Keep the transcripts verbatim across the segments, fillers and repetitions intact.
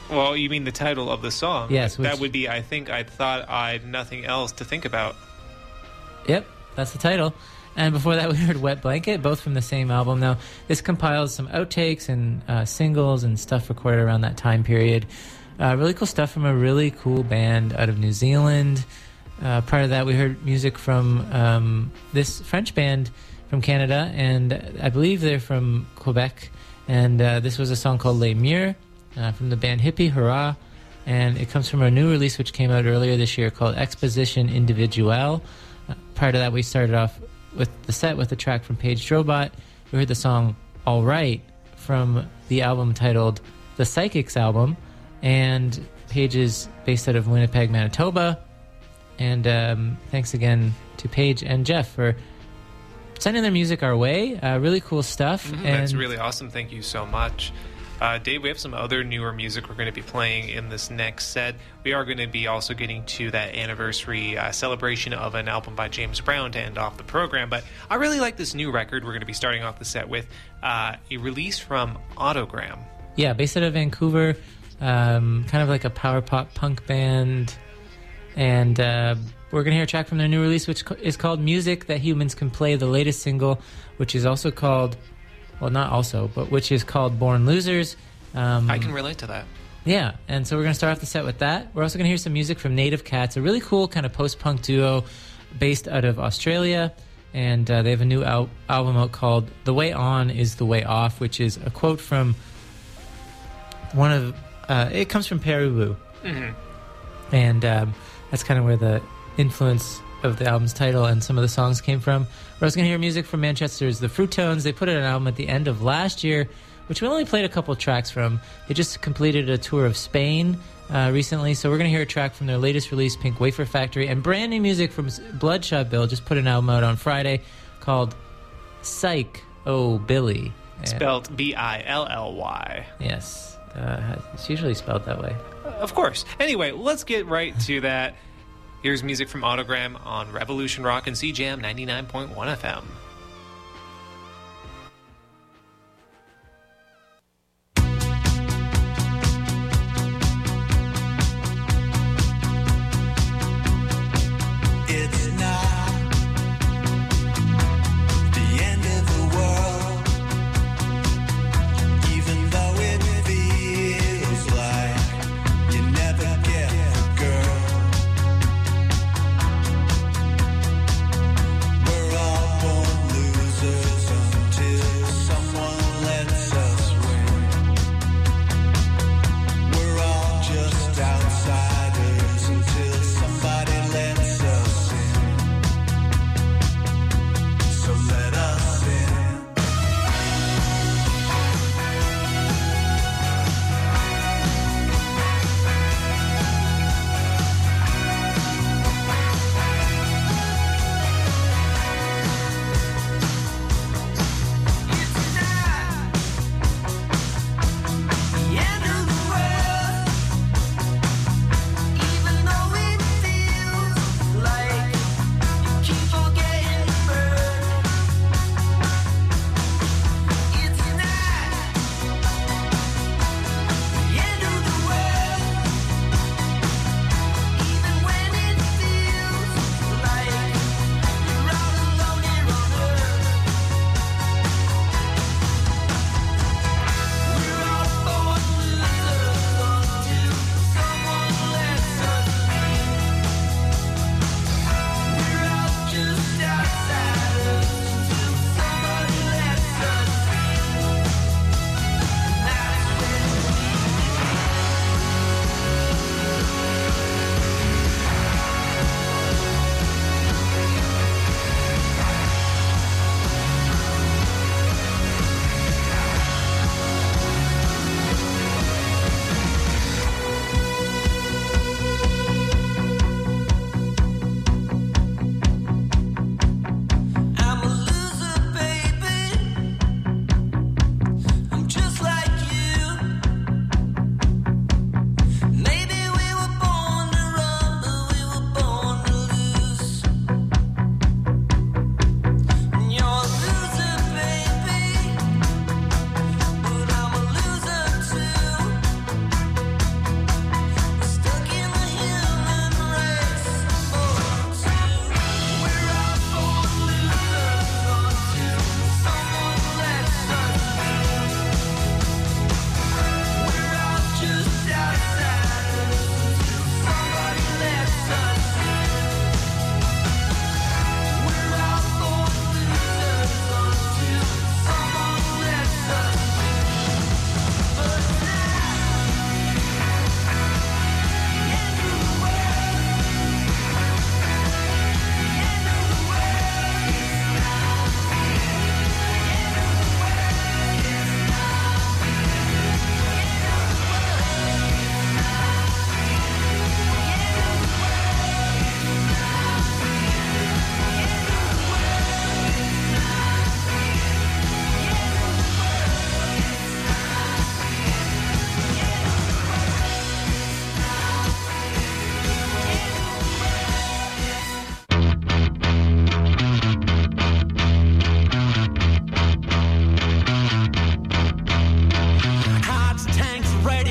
Well, you mean the title of the song? Yes. Which, that would be, I think I thought I'd nothing else to think about. Yep, that's the title. And before that, we heard Wet Blanket, both from the same album. Now, this compiles some outtakes and uh, singles and stuff recorded around that time period. Uh, really cool stuff from a really cool band out of New Zealand. Uh, prior to that, we heard music from um, this French band from Canada, and I believe they're from Quebec. And uh, this was a song called Les Murs uh, from the band Hippie Hurrah. And it comes from a new release which came out earlier this year called Exposition Individuelle. Uh, prior to that, we started off with the set with a track from Paige Drobot. We heard the song All Right from the album titled The Psychics Album. And Paige is based out of Winnipeg, Manitoba. And um, thanks again to Paige and Jeff for sending their music our way. Uh, really cool stuff. Mm-hmm, and that's really awesome. Thank you so much. Uh, Dave, we have some other newer music we're going to be playing in this next set. We are going to be also getting to that anniversary uh, celebration of an album by James Brown to end off the program. But I really like this new record we're going to be starting off the set with, uh, a release from Autogram. Yeah, based out of Vancouver, um, kind of like a power pop punk band. And uh, we're going to hear a track from their new release, which is called Music That Humans Can Play, the latest single, which is also called... Well, not also, but which is called Born Losers. Um, I can relate to that. Yeah, and so we're going to start off the set with that. We're also going to hear some music from Native Cats, a really cool kind of post-punk duo based out of Australia. And uh, they have a new al- album out called The Way On Is The Way Off, which is a quote from one of... Uh, it comes from Peru. Mm-hmm. And um, that's kind of where the influence of the album's title and some of the songs came from. We're also going to hear music from Manchester's The Fruitones. They put out an album at the end of last year, which we only played a couple tracks from. They just completed a tour of Spain uh, recently, so we're going to hear a track from their latest release, Pink Wafer Factory, and brand new music from Bloodshot Bill. Just put an album out on Friday called Psych Oh Billy. Spelled B I L L Y. Yes, uh, it's usually spelled that way. Uh, of course. Anyway, let's get right to that. Here's music from Autogram on Revolution Rock and C Jam ninety-nine point one F M. We're all born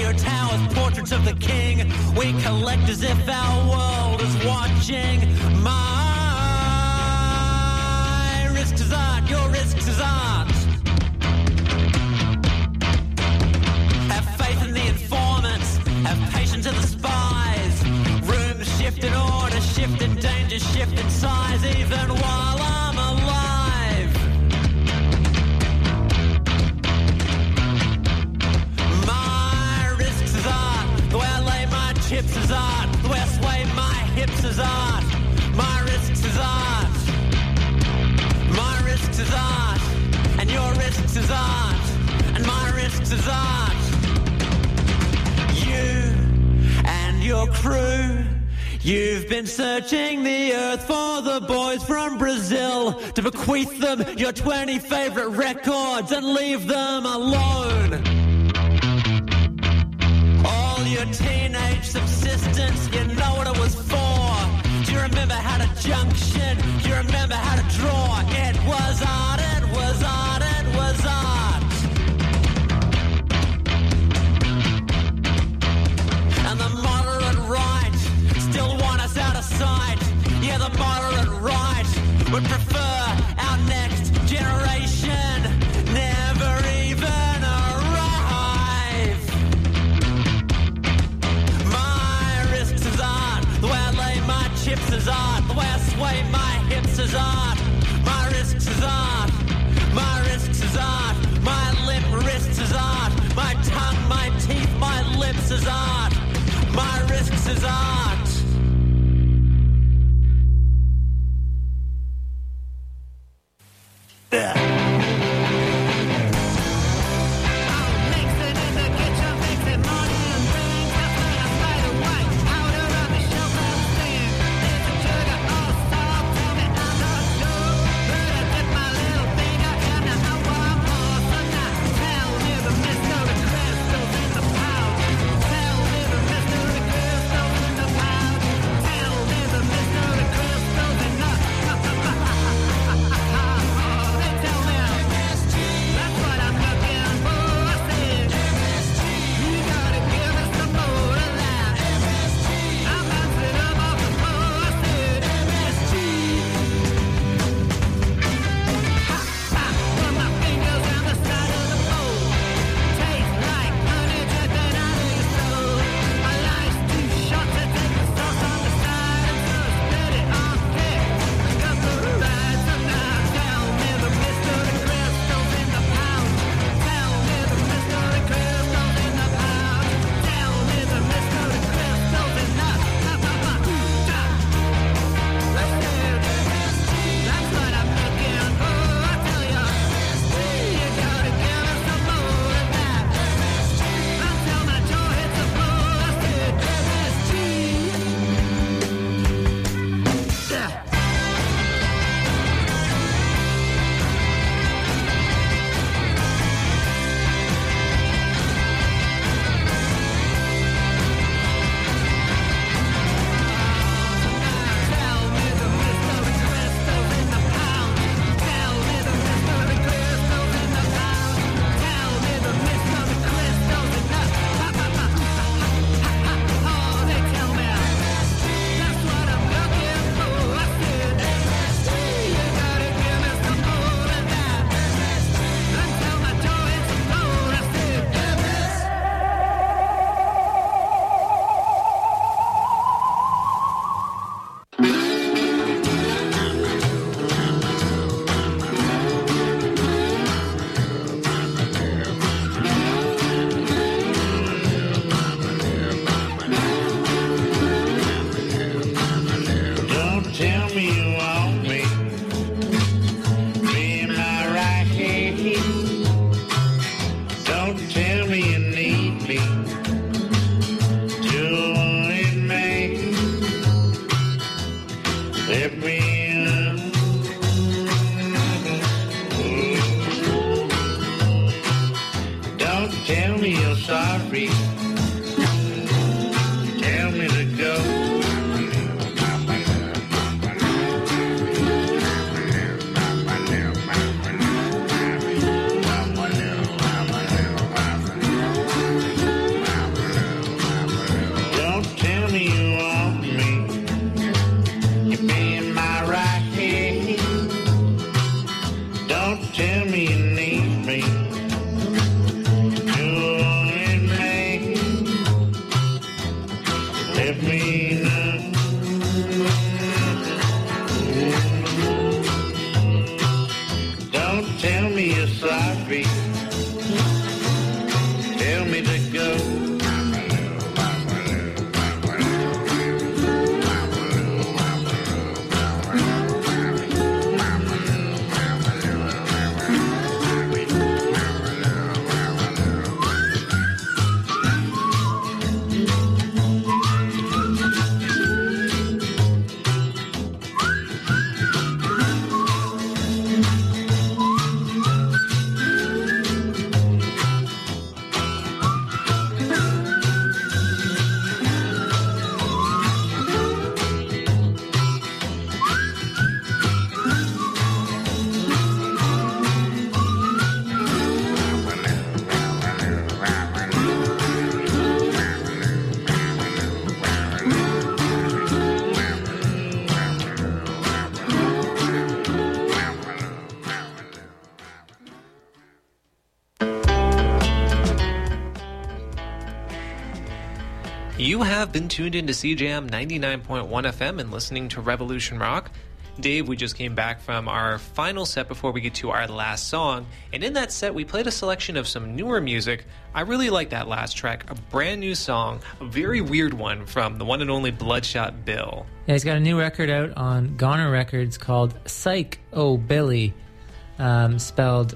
your towers, portraits of the king. We collect as if our world is watching. My risks is art, your risks is art. Have faith in the informants, have patience in the spies. Rooms shift in order, shift in danger, shift in size, even while I'm alive. My risks is art, the way I lay my chips is art, the way I sway my hips is art. My risks is art, my risks is art, and your risks is art, and my risks is art. You and your crew, you've been searching the earth for the boys from Brazil to bequeath them your twenty favorite records and leave them alone. All your teenage subsistence, you know what it was for. Do you remember how to junction? Do you remember how to draw? It was art, it was art, it was art. And the moderate right still want us out of sight. Yeah, the moderate right would prefer our next generation never even arrive. My risks is art, the way I lay my chips is art, the way I sway my hips is art. My risks is art, my risks is art, my lip wrists is art, my tongue, my teeth, my lips is art. My risks is art. Ugh. Tell me the mystery crystals in the pouch. me now. Don't tell me you're sorry. Tell me to go. You have been tuned into C Jam ninety-nine point one F M and listening to Revolution Rock. Dave, we just came back from our final set before we get to our last song, and in that set we played a selection of some newer music. I really like that last track, a brand new song, a very weird one from the one and only Bloodshot Bill. Yeah, he's got a new record out on Goner Records called Psych O Billy, um, spelled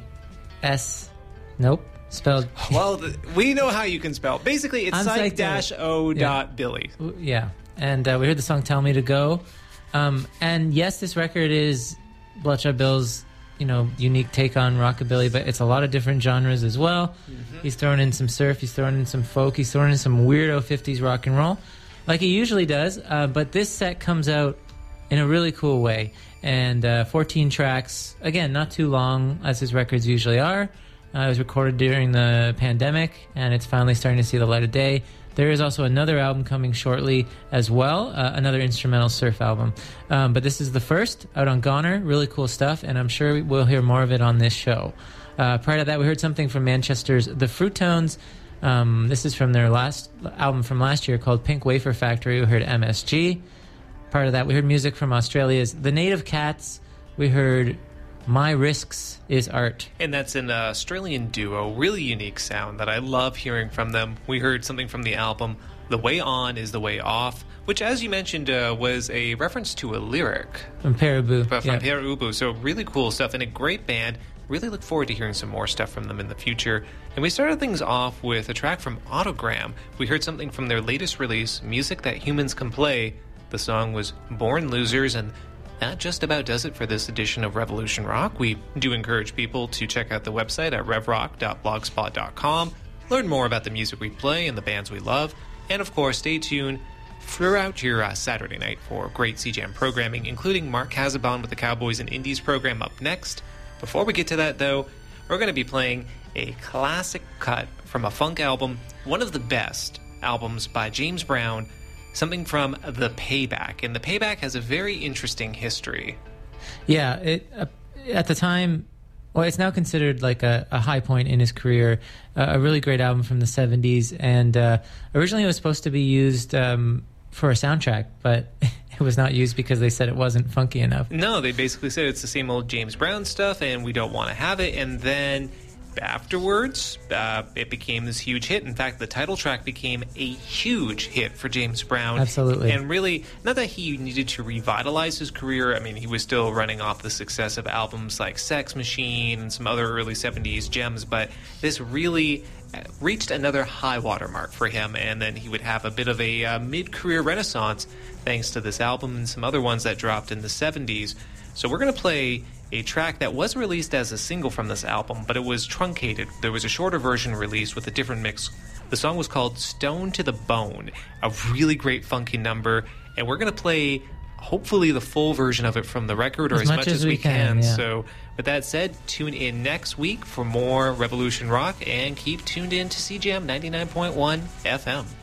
S, nope. Spelled well, the, we know how you can spell. Basically, it's I'm psych psyched dash o yeah. dot billy. Yeah, and uh, we heard the song "Tell Me to Go," um, and yes, this record is Bloodshot Bill's, you know, unique take on rockabilly, but it's a lot of different genres as well. Mm-hmm. He's throwing in some surf, he's throwing in some folk, he's throwing in some weirdo fifties rock and roll, like he usually does. Uh, but this set comes out in a really cool way, and uh, fourteen tracks. Again, not too long as his records usually are. Uh, it was recorded during the pandemic, and it's finally starting to see the light of day. There is also another album coming shortly as well, uh, another instrumental surf album. Um, but this is the first out on Goner. Really cool stuff, and I'm sure we'll hear more of it on this show. Uh, prior to that, we heard something from Manchester's The Fruitones. Um, this is from their last album from last year called Pink Wafer Factory. We heard M S G. Prior to that, we heard music from Australia's The Native Cats. We heard My Risks Is Art. And that's an Australian duo, really unique sound that I love hearing from them. We heard something from the album The Way On Is the Way Off, which, as you mentioned, uh, was a reference to a lyric. From Pere Ubu. From yeah. Pere Ubu. So really cool stuff and a great band. Really look forward to hearing some more stuff from them in the future. And we started things off with a track from Autogram. We heard something from their latest release, Music That Humans Can Play. The song was Born Losers, and that just about does it for this edition of Revolution Rock. We do encourage people to check out the website at rev rock dot blogspot dot com, learn more about the music we play and the bands we love, and of course stay tuned throughout your uh, Saturday night for great C Jam programming, including Mark Casabon with the Cowboys and Indies program up next. Before we get to that, though, we're going to be playing a classic cut from a funk album, one of the best albums by James Brown, something from The Payback. And The Payback has a very interesting history. Yeah, it uh, at the time, well, it's now considered like a, a high point in his career, uh, a really great album from the seventies. And uh, originally it was supposed to be used um, for a soundtrack, but it was not used because they said it wasn't funky enough. No, they basically said it's the same old James Brown stuff and we don't want to have it. And then afterwards, uh, it became this huge hit. In fact, the title track became a huge hit for James Brown. Absolutely. And really, not that he needed to revitalize his career. I mean, he was still running off the success of albums like Sex Machine and some other early seventies gems, but this really reached another high water mark for him, and then he would have a bit of a uh, mid-career renaissance thanks to this album and some other ones that dropped in the seventies. So we're going to play a track that was released as a single from this album, but it was truncated. There was a shorter version released with a different mix. The song was called Stone to the Bone, a really great funky number, and we're going to play hopefully the full version of it from the record, or as, as much, much as, as we can. can. Yeah. So with that said, tune in next week for more Revolution Rock, and keep tuned in to C Jam ninety-nine point one F M.